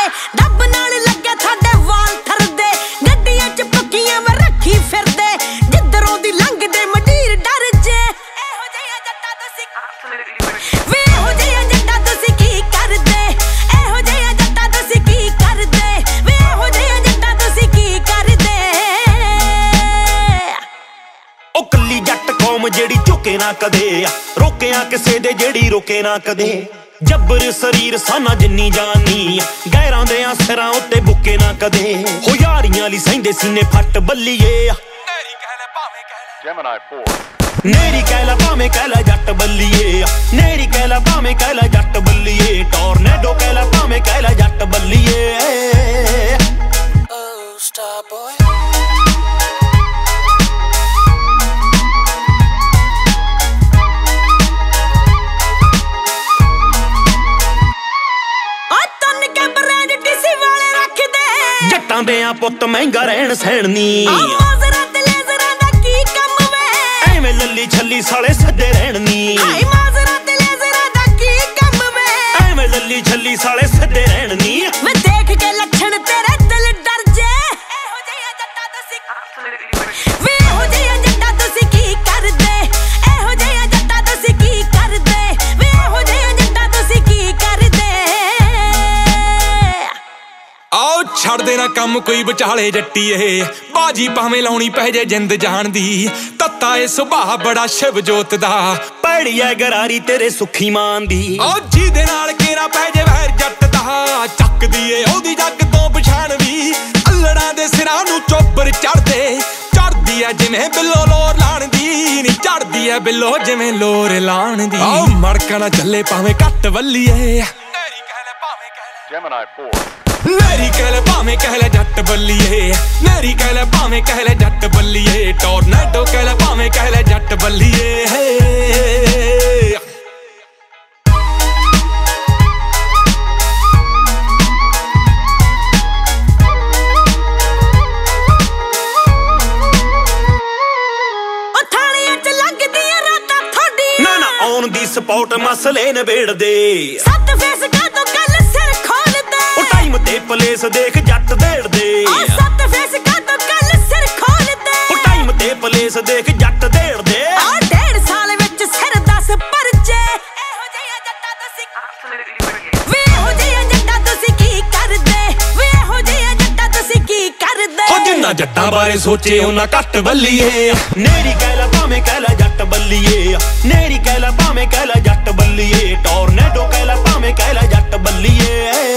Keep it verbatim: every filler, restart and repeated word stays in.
ਡੱਬ ਨਾਲ ਲੱਗੇ ਸਾਡੇ ਵਾਲ ਥਰਦੇ ਗੱਡੀਆਂ ਚ ਪੱਕੀਆਂ ਮੈਂ ਰੱਖੀ ਫਿਰਦੇ ਜਿੱਧਰੋਂ ਦੀ ਲੰਘਦੇ ਮੰਡੀਰ ਡਰ ਜੇ ਇਹੋ ਜਿਹਾ ਜੱਟਾ ਤੁਸੀਂ ਵੇ ਇਹੋ ਜਿਹਾ ਜੱਟਾ ਤੁਸੀਂ ਕੀ ਕਰਦੇ ਇਹੋ ਜਿਹਾ ਜੱਟਾ ਤੁਸੀਂ ਕੀ ਕਰਦੇ ਵੇ ਇਹੋ ਜਿਹਾ ਜੱਟਾ ਤੁਸੀਂ ਕੀ ਕਰਦੇ ਉਹ ਕੱਲੀ ਜੱਟ ਕੌਮ ਜਿਹੜੀ ਝੁਕੇ ਨਾ ਕਦੇ ਰੋਕਿਆ ਕਿਸੇ ਦੇ ਜਿਹੜੀ ਰੋਕੇ ਨਾ ਕਦੇ ਜੱਬਰ ਸਰੀਰ ਸਾਨਾ ਜਿੰਨੀ ਜਾਨੀ ਗੈਰਾਂ ਦੇ ਸਿਰਾਂ ਉੱਤੇ ਬੁੱਕੇ ਨਾ ਕਦੇ ਹੋ ਯਾਰੀਆਂ ਲਈ ਸਹਿੰਦੇ ਸੀਨੇ ਫੱਟ ਬੱਲੀਏ ਨੇਰੀ ਕਹਿ ਲੈ ਭਾਵੇਂ ਕਹਿ ਲੈ ਜੈਮਨਾਈ ਫੋਰ ਨੇਰੀ ਕਹਿ ਲੈ ਭਾਵੇਂ ਕਹਿ ਲੈ ਜੱਟ ਬੱਲੀਏ ਨੇਰੀ ਕਹਿ ਲੈ ਭਾਵੇਂ ਕਹਿ ਲੈ ਜੱਟ ਬੱਲੀਏ ਟੋਰਨੇਡੋ ਕਹਿ ਲੈ ਭਾਵੇਂ ਕਹਿ ਲੈ ਜੱਟ ਬੱਲੀਏ ਓ ਸਟਾਰ ਬॉय ਜੱਟਾਂ ਦੇ ਆ ਪੁੱਤ ਮਹਿੰਗਾ ਰਹਿਣ ਸਹਿਣ ਨੀ ਮਾਜ਼ਰਾ ਤੇ ਲੇਜ਼ਰਾਂ ਦਾ ਕੀ ਕੰਮ ਵੇ ਐਵੇਂ ਲੱਲੀ ਛੱਲੀ ਸਾਲੇ ਸੱਦੇ ਰਹਿਣ ਨੀ ਆਈ ਮਾਜ਼ਰਾ ਤੇ ਲੇਜ਼ਰਾਂ ਦਾ ਕੀ ਕੰਮ ਵੇ ਐਵੇਂ ਲੱਲੀ ਛੱਲੀ ਸਾਲੇ ਸੱਦੇ ਰਹਿਣ ਨੀ ਮੈਂ ਦੇਖ ਕੇ ਲੱਛਣ ਤੇਰੇ ਦਿਲ ਡਰ ਜੇ ਇਹੋ ਜਿਹਾ ਜੱਟਾ ਤੁਸੀਂ ਵੇ ਇਹੋ ਜਿਹਾ ਜੱਟਾ ਤੁਸੀਂ ਕੀ ਕਰਦੇ ਇਹੋ ਜਿਹਾ ਜੱਟਾ ਤੁਸੀਂ ਕੀ ਕਰਦੇ ਵੇ ਇਹੋ ਜਿਹਾ ਜੱਟਾ ਤੁਸੀਂ ਕੀ ਕਰਦੇ ਆਓ ਛੱਡ ਦੇਣਾ ਕੰਮ ਕੋਈ ਵਿਚਾਲੇ ਜੱਟੀਏ ਬਾਜੀ ਭਾਵੇਂ ਲਾਉਣੀ ਪੈ ਜੇ ਜਿੰਦ ਜਾਣ ਦੀ ਤੱਤਾ ਏ ਸੁਭਾਅ ਬੜਾ ਸ਼ਿਵ ਜੋਤ ਦਾ ਪੈੜੀ ਐ ਗਰਾਰੀ ਤੇਰੇ ਸੁੱਖੀ ਮਾਨ ਦੀ ਓ ਜਿਹਦੇ ਨਾਲ ਕੇਰਾ ਪੈ ਜੇ ਵੈਰ ਜੱਟ ਦਾ ਚੱਕਦੀ ਏ ਉਹਦੀ ਜੱਗ ਤੋਂ ਪਛਾਣ ਵੀ ਅੱਲੜਾਂ ਦੇ ਸਿਰਾਂ ਨੂੰ ਚੋਬਰ ਚੜਦੇ ਚੜਦੀ ਐ ਜਿਵੇਂ ਬਿੱਲੋ ਲੋਰ ਲਾਣ ਦੀ ਨੀ ਚੜਦੀ ਐ ਬਿੱਲੋ ਜਿਵੇਂ ਲੋਰ ਲਾਣ ਦੀ ਓ ਮੜਕਾ ਨਾ ਚੱਲੇ ਭਾਵੇਂ ਘੱਟ ਵੱਲੀਏ ਨੇਰੀ ਕਹਿ ਲੈ ਭਾਵੇਂ ਕਹਿ ਲੈ ਜੈਮਨਾਈ ਫੋਰ ਨੇਰੀ ਕਹਿ ਲੈ ਭਾਵੇਂ ਕਹਿ ਲੈ ਜੱਟ ਬੱਲੀਏ ਨੇਰੀ ਕਹਿ ਲੈ ਭਾਵੇਂ ਕਹਿ ਲੈ ਜੱਟ ਬੱਲੀਏ ਟੋਰਨੇਡੋ ਕਹਿ ਲੈ ਭਾਵੇਂ ਕਹਿ ਲੈ ਜੱਟ ਬੱਲੀਏ ਉਹ ਥਾਣੀਆਂ ਚ ਲੱਗਦੀਆਂ ਰਾਤਾਂ ਥੋਡੀ ਨਾ ਨਾ ਆਉਣ ਦੀ ਸਪੌਟ ਮਸਲੇ ਨਿਬੇੜਦੇ ਸੱਤ ਫੇਸ ਕਾ ਤੋਂ ਕੱਲ ਸਿਰ ਖੋਲਦੇ ਉਹ ਟਾਈਮ ਤੇ ਪਲੇਸ ਦੇਖ ਜੱਟ ਦੇੜਦੇ ਆ ਸੱਤ ਫੇਸ ਕਾ ਤੋਂ ਕੱਲ ਸਿਰ ਖੋਲਦੇ ਉਹ ਟਾਈਮ ਤੇ ਪਲੇਸ ਦੇਖ ਜੱਟ ਦੇੜਦੇ ਆ ਡੇਢ ਸਾਲ ਵਿੱਚ ਸਿਰ ਦਸ ਪਰਚੇ ਇਹੋ ਜਿਹਾ ਜੱਟਾ ਤੁਸੀਂ ਵੇ ਇਹੋ ਜਿਹਾ ਜੱਟਾ ਤੁਸੀਂ ਕੀ ਕਰਦੇ ਵੇ ਇਹੋ ਜਿਹਾ ਜੱਟਾ ਤੁਸੀਂ ਕੀ ਕਰਦੇ ਹੋ ਜਿੰਨਾ ਜੱਟਾਂ ਬਾਰੇ ਸੋਚੇ ਉਹਨਾਂ ਘੱਟ ਬੱਲੀਏ ਨੇਰੀ ਕਹਿ ਲੈ ਭਾਵੇਂ ਕਹਿ ਲੈ ਜੱਟ ਬੱਲੀਏ ਨੇਰੀ ਕਹਿ ਲੈ ਭਾਵੇਂ ਕਹਿ ਲੈ ਜੱਟ ਬੱਲੀਏ ਟੋਰਨੇਡੋ ਕਹਿ ਲੈ ਭਾਵੇਂ ਕਹਿ ਲੈ ਜੱਟ ਬੱਲੀਏ